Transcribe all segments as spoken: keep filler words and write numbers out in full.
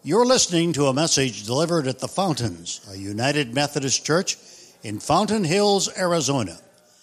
You're listening to a message delivered at the Fountains, a United Methodist Church in Fountain Hills, Arizona.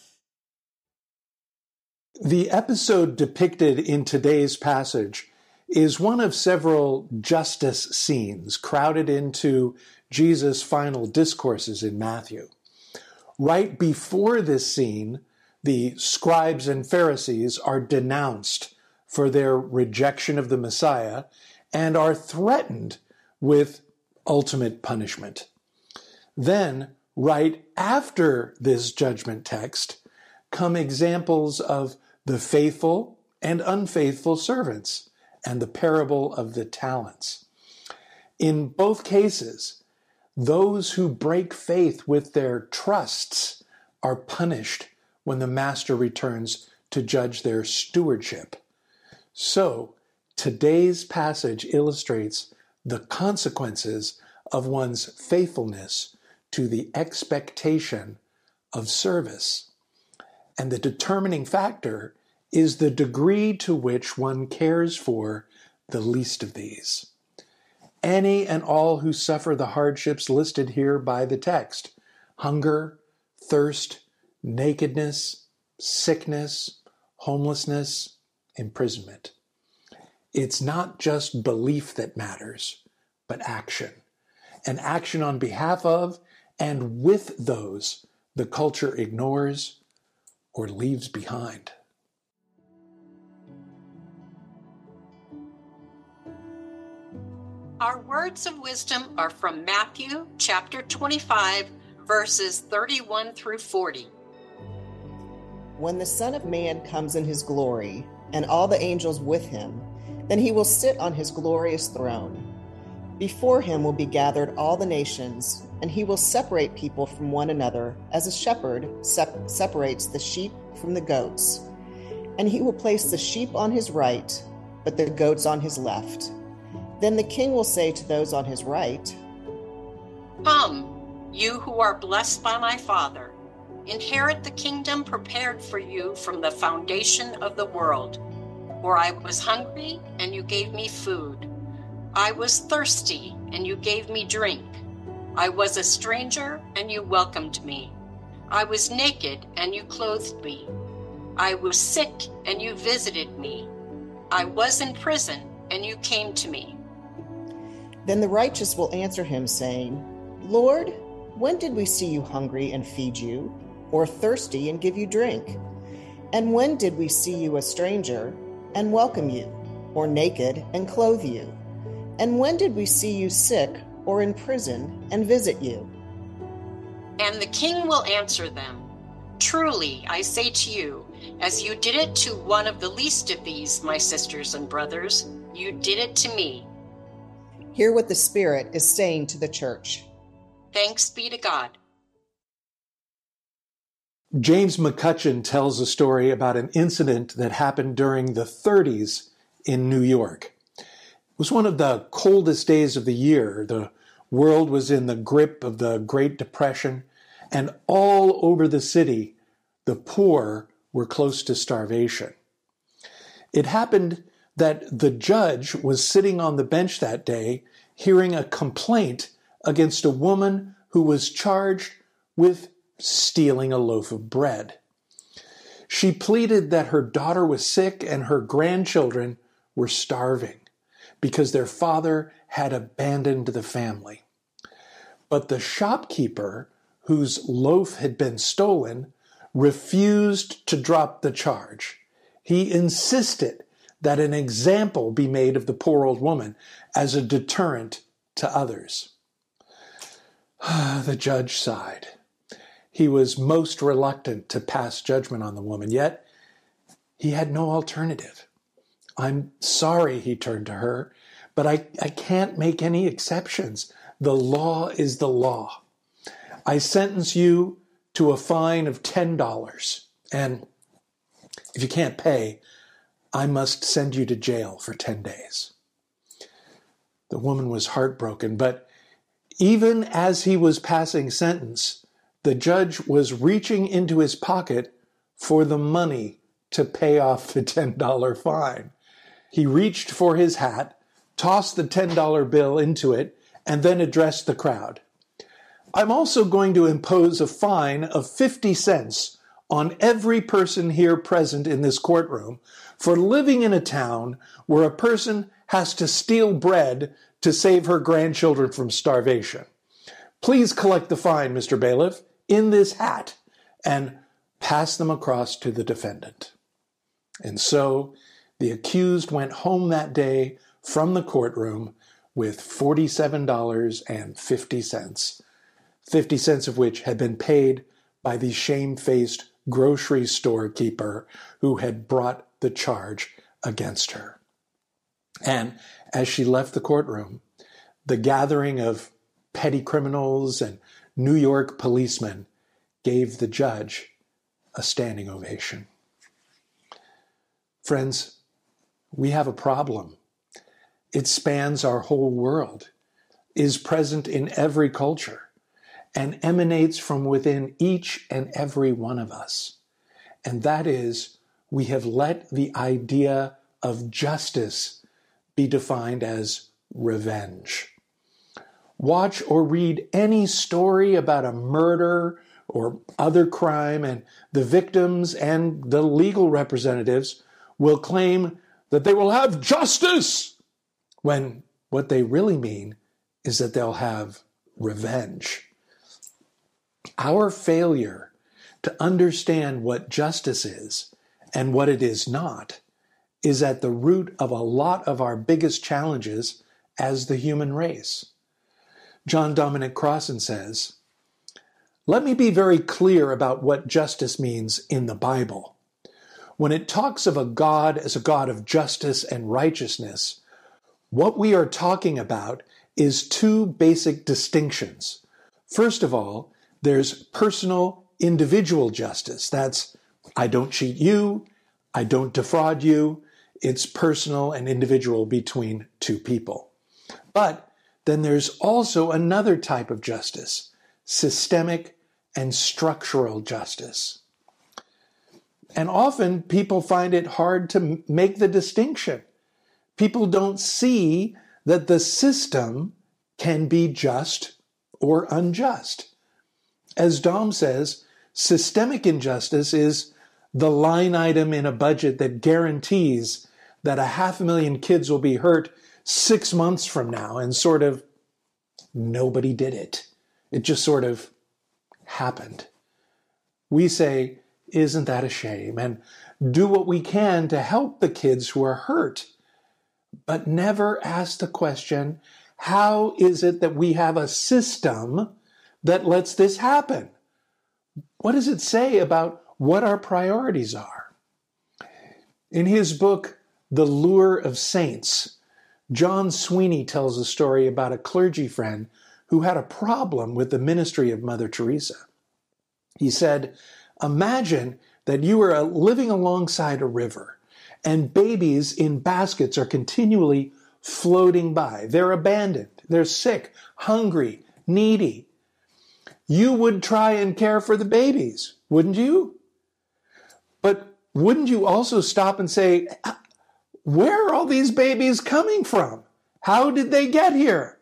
The episode depicted in today's passage is one of several justice scenes crowded into Jesus' final discourses in Matthew. Right before this scene, the scribes and Pharisees are denounced for their rejection of the Messiah and are threatened with ultimate punishment. Then, right after this judgment text, come examples of the faithful and unfaithful servants and the parable of the talents. In both cases, those who break faith with their trusts are punished when the master returns to judge their stewardship. So, today's passage illustrates the consequences of one's faithfulness to the expectation of service. And the determining factor is the degree to which one cares for the least of these. Any and all who suffer the hardships listed here by the text, hunger, thirst, nakedness, sickness, homelessness, imprisonment. It's not just belief that matters, but action. An action on behalf of and with those the culture ignores or leaves behind. Our words of wisdom are from Matthew chapter twenty-five, verses thirty-one through forty. When the Son of Man comes in his glory, and all the angels with him, then he will sit on his glorious throne. Before him will be gathered all the nations, and he will separate people from one another, as a shepherd sep- separates the sheep from the goats. And he will place the sheep on his right, but the goats on his left. Then the king will say to those on his right, "Come, you who are blessed by my Father, inherit the kingdom prepared for you from the foundation of the world. For I was hungry, and you gave me food. I was thirsty, and you gave me drink. I was a stranger, and you welcomed me. I was naked, and you clothed me. I was sick, and you visited me. I was in prison, and you came to me." Then the righteous will answer him, saying, "Lord, when did we see you hungry and feed you, or thirsty and give you drink? And when did we see you a stranger and welcome you, or naked and clothe you? And when did we see you sick or in prison and visit you?" And the king will answer them, "Truly, I say to you, as you did it to one of the least of these, my sisters and brothers, you did it to me." Hear what the Spirit is saying to the church. Thanks be to God. James McCutcheon tells a story about an incident that happened during the thirties in New York. It was one of the coldest days of the year. The world was in the grip of the Great Depression, and all over the city, the poor were close to starvation. It happened that the judge was sitting on the bench that day hearing a complaint against a woman who was charged with stealing a loaf of bread. She pleaded that her daughter was sick and her grandchildren were starving because their father had abandoned the family. But the shopkeeper, whose loaf had been stolen, refused to drop the charge. He insisted that an example be made of the poor old woman as a deterrent to others. The judge sighed. He was most reluctant to pass judgment on the woman, yet he had no alternative. "I'm sorry," he turned to her, "but I, I can't make any exceptions. The law is the law. I sentence you to a fine of ten dollars, and if you can't pay, I must send you to jail for ten days. The woman was heartbroken, but even as he was passing sentence, the judge was reaching into his pocket for the money to pay off the ten dollar fine. He reached for his hat, tossed the ten dollar bill into it, and then addressed the crowd. I'm also going to impose a fine of fifty cents on every person here present in this courtroom for living in a town where a person has to steal bread to save her grandchildren from starvation. Please collect the fine, Mister Bailiff, in this hat, and pass them across to the defendant. And so the accused went home that day from the courtroom with forty-seven dollars and fifty cents, fifty cents of which had been paid by the shamefaced grocery store keeper who had brought the charge against her. And as she left the courtroom, the gathering of petty criminals and New York policemen gave the judge a standing ovation. Friends, we have a problem. It spans our whole world, is present in every culture, and emanates from within each and every one of us. And that is, we have let the idea of justice be defined as revenge. Watch or read any story about a murder or other crime, and the victims and the legal representatives will claim that they will have justice, when what they really mean is that they'll have revenge. Our failure to understand what justice is and what it is not is at the root of a lot of our biggest challenges as the human race. John Dominic Crossan says, "Let me be very clear about what justice means in the Bible. When it talks of a God as a God of justice and righteousness, what we are talking about is two basic distinctions. First of all, there's personal, individual justice. That's, I don't cheat you, I don't defraud you. It's personal and individual between two people. But then there's also another type of justice, systemic and structural justice. And often people find it hard to make the distinction. People don't see that the system can be just or unjust. As Dom says, systemic injustice is the line item in a budget that guarantees that a half a million kids will be hurt six months from now, and sort of nobody did it. It just sort of happened. We say, isn't that a shame? And do what we can to help the kids who are hurt, but never ask the question, how is it that we have a system that lets this happen? What does it say about what our priorities are? In his book, The Lure of Saints, John Sweeney tells a story about a clergy friend who had a problem with the ministry of Mother Teresa. He said, imagine that you are living alongside a river and babies in baskets are continually floating by. They're abandoned, they're sick, hungry, needy. You would try and care for the babies, wouldn't you? But wouldn't you also stop and say, where are all these babies coming from? How did they get here?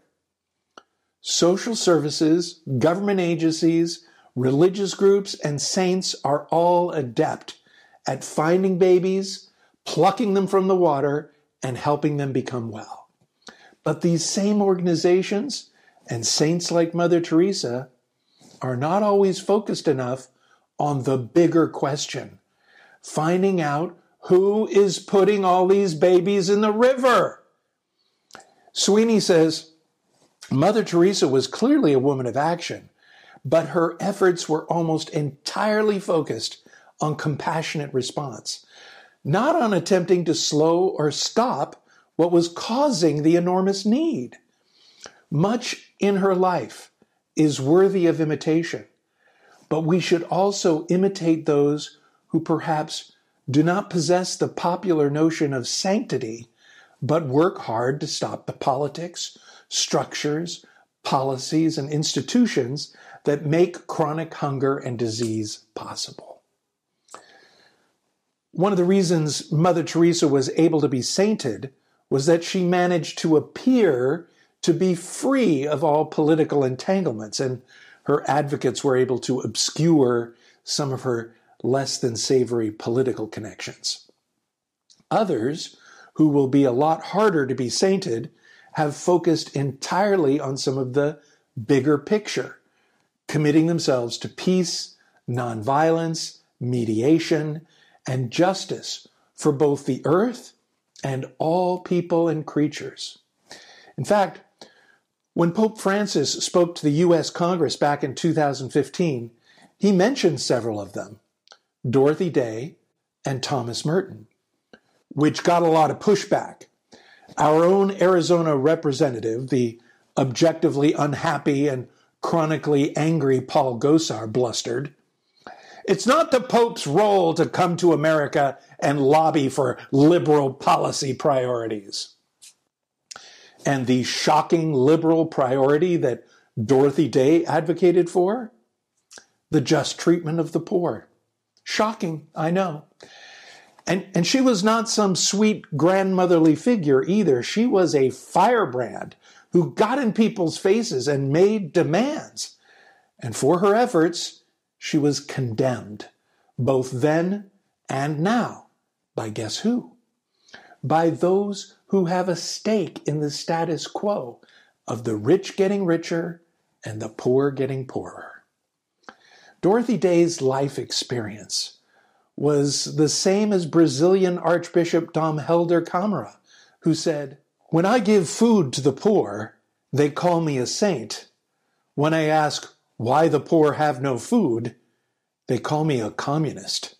Social services, government agencies, religious groups, and saints are all adept at finding babies, plucking them from the water, and helping them become well. But these same organizations and saints like Mother Teresa are not always focused enough on the bigger question, finding out who is putting all these babies in the river. Sweeney says, Mother Teresa was clearly a woman of action, but her efforts were almost entirely focused on compassionate response, not on attempting to slow or stop what was causing the enormous need. Much in her life is worthy of imitation, but we should also imitate those who perhaps do not possess the popular notion of sanctity, but work hard to stop the politics, structures, policies, and institutions that make chronic hunger and disease possible. One of the reasons Mother Teresa was able to be sainted was that she managed to appear to be free of all political entanglements, and her advocates were able to obscure some of her less than savory political connections. Others, who will be a lot harder to be sainted, have focused entirely on some of the bigger picture, committing themselves to peace, nonviolence, mediation, and justice for both the earth and all people and creatures. In fact, when Pope Francis spoke to the U S Congress back in two thousand fifteen, he mentioned several of them, Dorothy Day and Thomas Merton, which got a lot of pushback. Our own Arizona representative, the objectively unhappy and chronically angry Paul Gosar, blustered, "It's not the Pope's role to come to America and lobby for liberal policy priorities." And the shocking liberal priority that Dorothy Day advocated for? The just treatment of the poor. Shocking, I know. And, and she was not some sweet grandmotherly figure either. She was a firebrand who got in people's faces and made demands. And for her efforts, she was condemned, both then and now. By guess who? By those who have a stake in the status quo of the rich getting richer and the poor getting poorer. Dorothy Day's life experience was the same as Brazilian Archbishop Dom Helder Câmara, who said, "When I give food to the poor, they call me a saint. When I ask why the poor have no food, they call me a communist."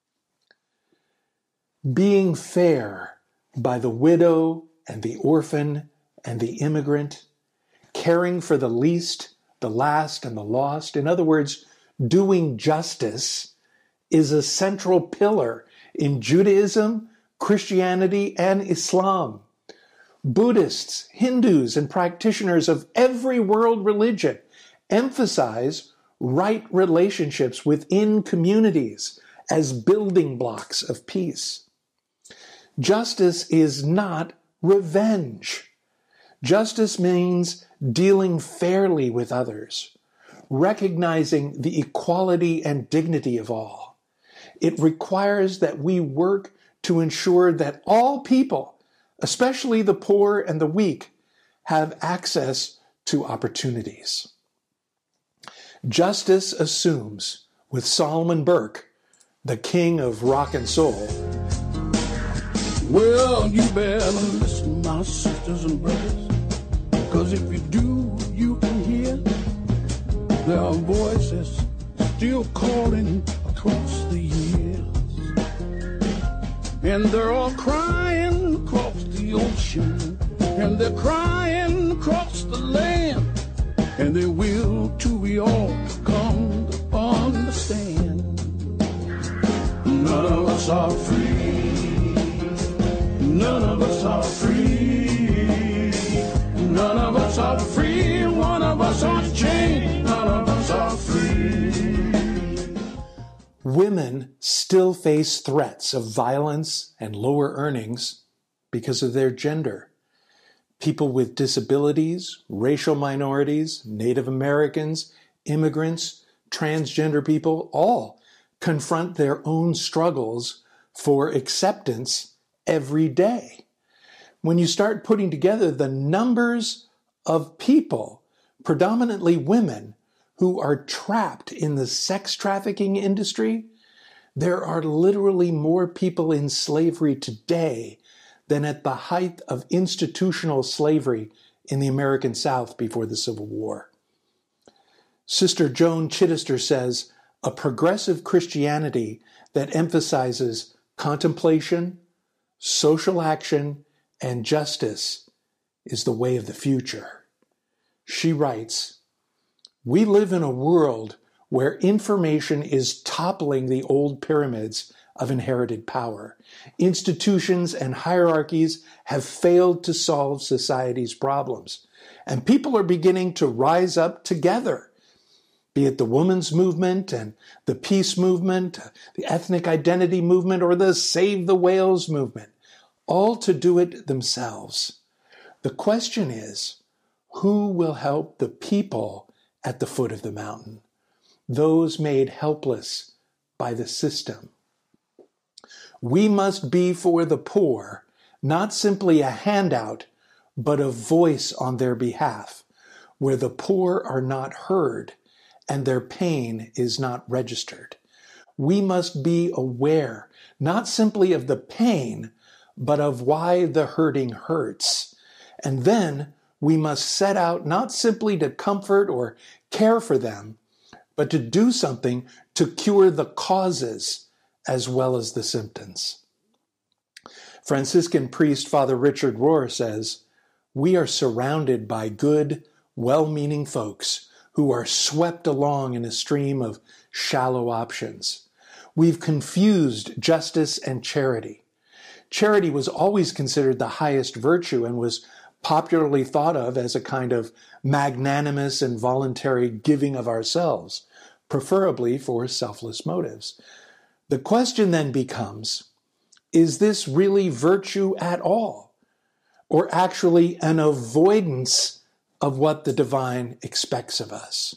Being fair by the widow and the orphan and the immigrant, caring for the least, the last, and the lost, in other words, doing justice, is a central pillar in Judaism, Christianity, and Islam. Buddhists, Hindus, and practitioners of every world religion emphasize right relationships within communities as building blocks of peace. Justice is not revenge. Justice means dealing fairly with others, recognizing the equality and dignity of all. It requires that we work to ensure that all people, especially the poor and the weak, have access to opportunities. Justice assumes, with Solomon Burke, the king of rock and soul, "Well, you better listen, my sisters and brothers, because if you do, you can hear their voices still calling across the years. And they're all crying across the ocean, and they're crying across the land, and they will till we all come to understand. None of us are free. None of us are free. None of us are free. One of us are chained. None of us are free." Women still face threats of violence and lower earnings because of their gender. People with disabilities, racial minorities, Native Americans, immigrants, transgender people, all confront their own struggles for acceptance every day. When you start putting together the numbers of people, predominantly women, who are trapped in the sex trafficking industry, there are literally more people in slavery today than at the height of institutional slavery in the American South before the Civil War. Sister Joan Chittister says, "A progressive Christianity that emphasizes contemplation, social action, and justice is the way of the future." She writes, "We live in a world where information is toppling the old pyramids of inherited power. Institutions and hierarchies have failed to solve society's problems, and people are beginning to rise up together, be it the women's movement and the peace movement, the ethnic identity movement, or the Save the Whales movement. all to do it themselves. The question is, who will help the people at the foot of the mountain, those made helpless by the system? We must be for the poor, not simply a handout, but a voice on their behalf, where the poor are not heard and their pain is not registered. We must be aware, not simply of the pain, but of why the hurting hurts. And then we must set out not simply to comfort or care for them, but to do something to cure the causes as well as the symptoms. Franciscan priest Father Richard Rohr says, "We are surrounded by good, well-meaning folks who are swept along in a stream of shallow options. We've confused justice and charity. Charity was always considered the highest virtue and was popularly thought of as a kind of magnanimous and voluntary giving of ourselves, preferably for selfless motives. The question then becomes, is this really virtue at all, or actually an avoidance of what the divine expects of us?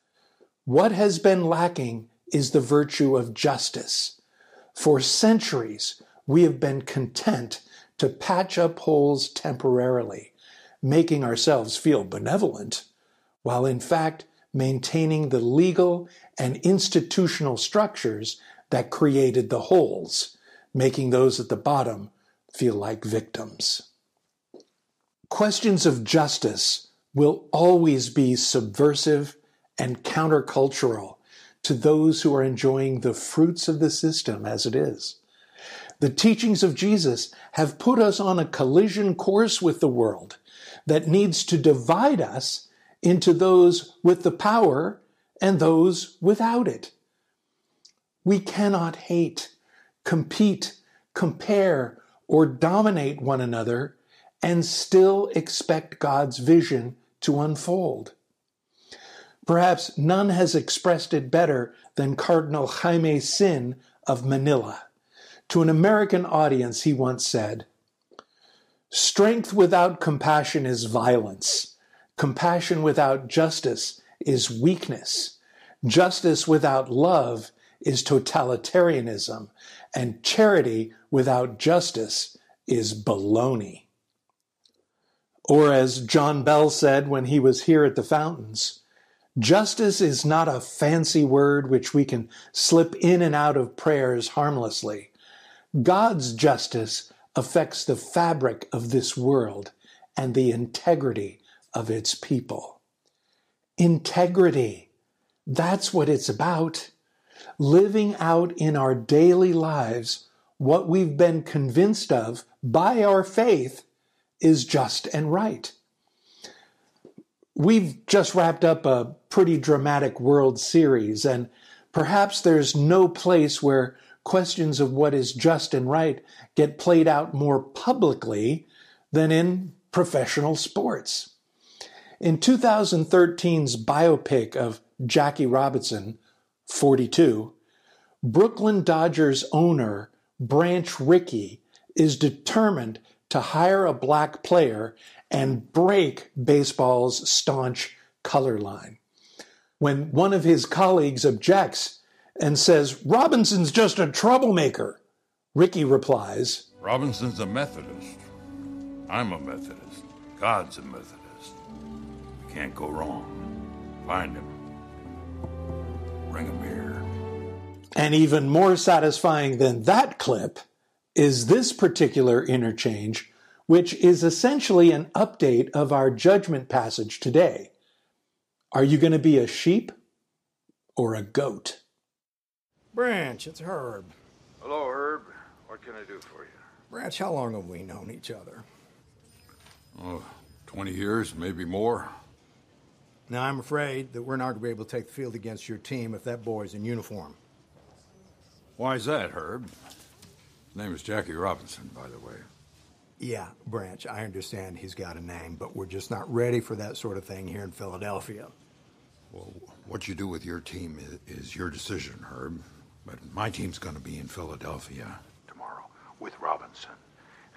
What has been lacking is the virtue of justice. For centuries, we have been content to patch up holes temporarily, making ourselves feel benevolent, while in fact maintaining the legal and institutional structures that created the holes, making those at the bottom feel like victims. Questions of justice will always be subversive and countercultural to those who are enjoying the fruits of the system as it is. The teachings of Jesus have put us on a collision course with the world that needs to divide us into those with the power and those without it. We cannot hate, compete, compare, or dominate one another and still expect God's vision to unfold. Perhaps none has expressed it better than Cardinal Jaime Sin of Manila. To an American audience, he once said, "Strength without compassion is violence. Compassion without justice is weakness. Justice without love is totalitarianism. And charity without justice is baloney." Or as John Bell said when he was here at the Fountains, "Justice is not a fancy word which we can slip in and out of prayers harmlessly. God's justice affects the fabric of this world and the integrity of its people." Integrity, that's what it's about. Living out in our daily lives what we've been convinced of by our faith is just and right. We've just wrapped up a pretty dramatic World Series, and perhaps there's no place where questions of what is just and right get played out more publicly than in professional sports. In two thousand thirteen's biopic of Jackie Robinson, forty-two, Brooklyn Dodgers owner Branch Rickey is determined to hire a black player and break baseball's staunch color line. When one of his colleagues objects and says, "Robinson's just a troublemaker," Rickey replies, "Robinson's a Methodist. I'm a Methodist. God's a Methodist. We can't go wrong. Find him. Bring him here." And even more satisfying than that clip is this particular interchange, which is essentially an update of our judgment passage today. Are you going to be a sheep or a goat? Branch, it's Herb. Hello, Herb. What can I do for you? Branch, how long have we known each other? Oh, twenty years, maybe more. Now, I'm afraid that we're not going to be able to take the field against your team if that boy's in uniform. Why is that, Herb? His name is Jackie Robinson, by the way. Yeah, Branch, I understand he's got a name, but we're just not ready for that sort of thing here in Philadelphia. Well, what you do with your team is, is your decision, Herb. But my team's going to be in Philadelphia tomorrow with Robinson.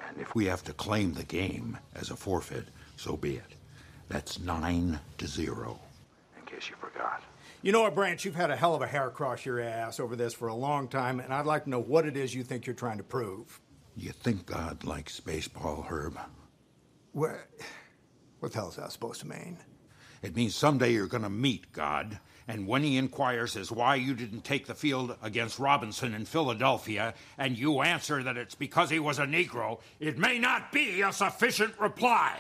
And if we have to claim the game as a forfeit, so be it. That's nine to zero, in case you forgot. You know what, Branch? You've had a hell of a hair across your ass over this for a long time, and I'd like to know what it is you think you're trying to prove. You think God likes baseball, Herb? What, what the hell is that supposed to mean? It means someday you're going to meet God, and when he inquires as why you didn't take the field against Robinson in Philadelphia, and you answer that it's because he was a Negro, it may not be a sufficient reply.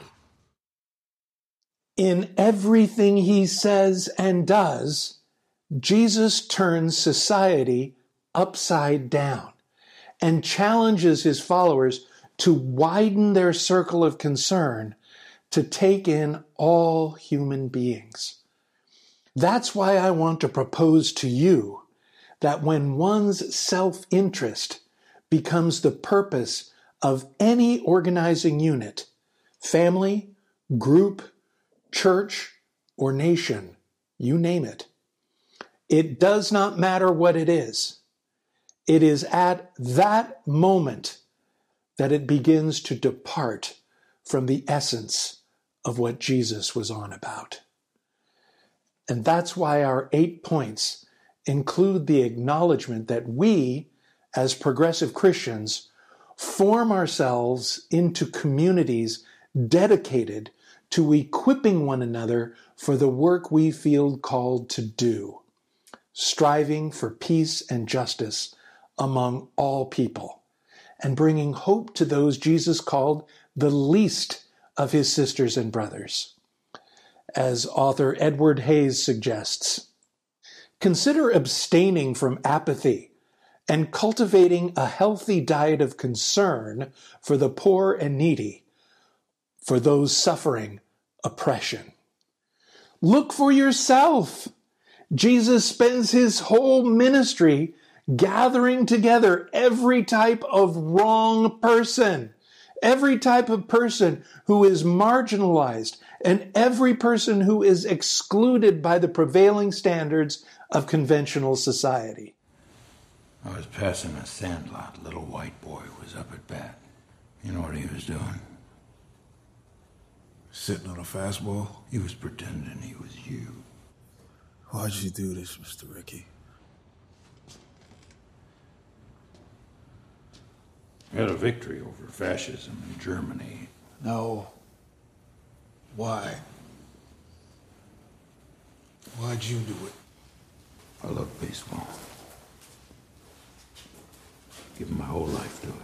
In everything he says and does, Jesus turns society upside down and challenges his followers to widen their circle of concern to take in all human beings. That's why I want to propose to you that when one's self-interest becomes the purpose of any organizing unit, family, group, church, or nation, you name it, it does not matter what it is. It is at that moment that it begins to depart from the essence of what Jesus was on about. And that's why our eight points include the acknowledgement that we, as progressive Christians, form ourselves into communities dedicated to equipping one another for the work we feel called to do, striving for peace and justice among all people, and bringing hope to those Jesus called the least of his sisters and brothers. As author Edward Hayes suggests, consider abstaining from apathy and cultivating a healthy diet of concern for the poor and needy, for those suffering oppression. Look for yourself. Jesus spends his whole ministry gathering together every type of wrong person, every type of person who is marginalized, and every person who is excluded by the prevailing standards of conventional society. I was passing a sandlot. A little white boy was up at bat. You know what he was doing? Sitting on a fastball? He was pretending he was you. Why'd you do this, Mister Ricky? We had a victory over fascism in Germany. No. Why? Why'd you do it? I love baseball. Given my whole life to it.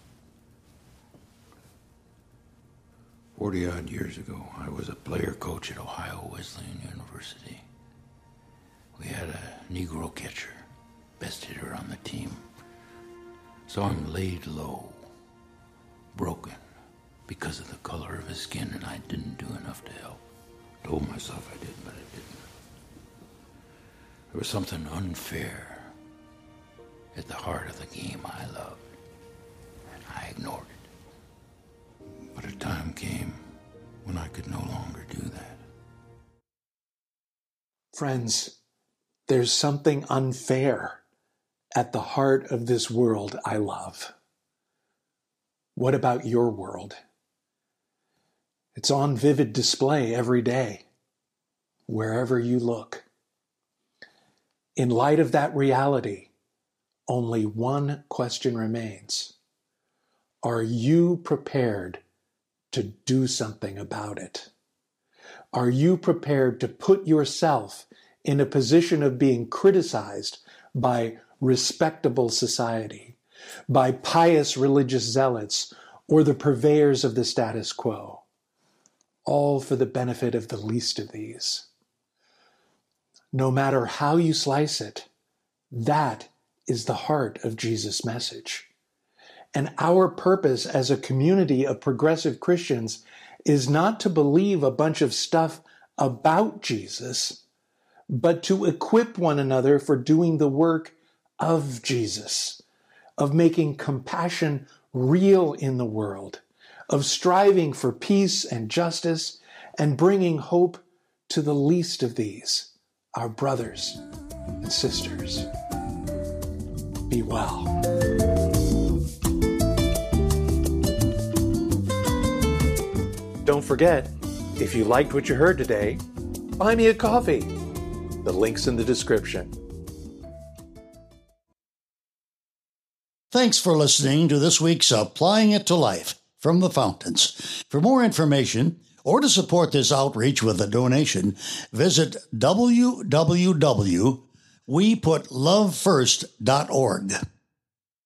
Forty-odd years ago, I was a player coach at Ohio Wesleyan University. We had a Negro catcher, best hitter on the team. Saw him laid low, broken, because of the color of his skin, and I didn't do enough to help. Told myself I did, but I didn't. There was something unfair at the heart of the game I loved, and I ignored it. But a time came when I could no longer do that. Friends, there's something unfair at the heart of this world I love. What about your world? It's on vivid display every day, wherever you look. In light of that reality, only one question remains. Are you prepared to do something about it? Are you prepared to put yourself in a position of being criticized by respectable society, by pious religious zealots, or the purveyors of the status quo, all for the benefit of the least of these? No matter how you slice it, that is the heart of Jesus' message. And our purpose as a community of progressive Christians is not to believe a bunch of stuff about Jesus, but to equip one another for doing the work of Jesus, of making compassion real in the world, of striving for peace and justice, and bringing hope to the least of these, our brothers and sisters. Be well. don't forget, if you liked what you heard today, buy me a coffee. The link's in the description. Thanks for listening to this week's Applying It to Life from the Fountains. For more information or to support this outreach with a donation, visit w w w dot we put love first dot org.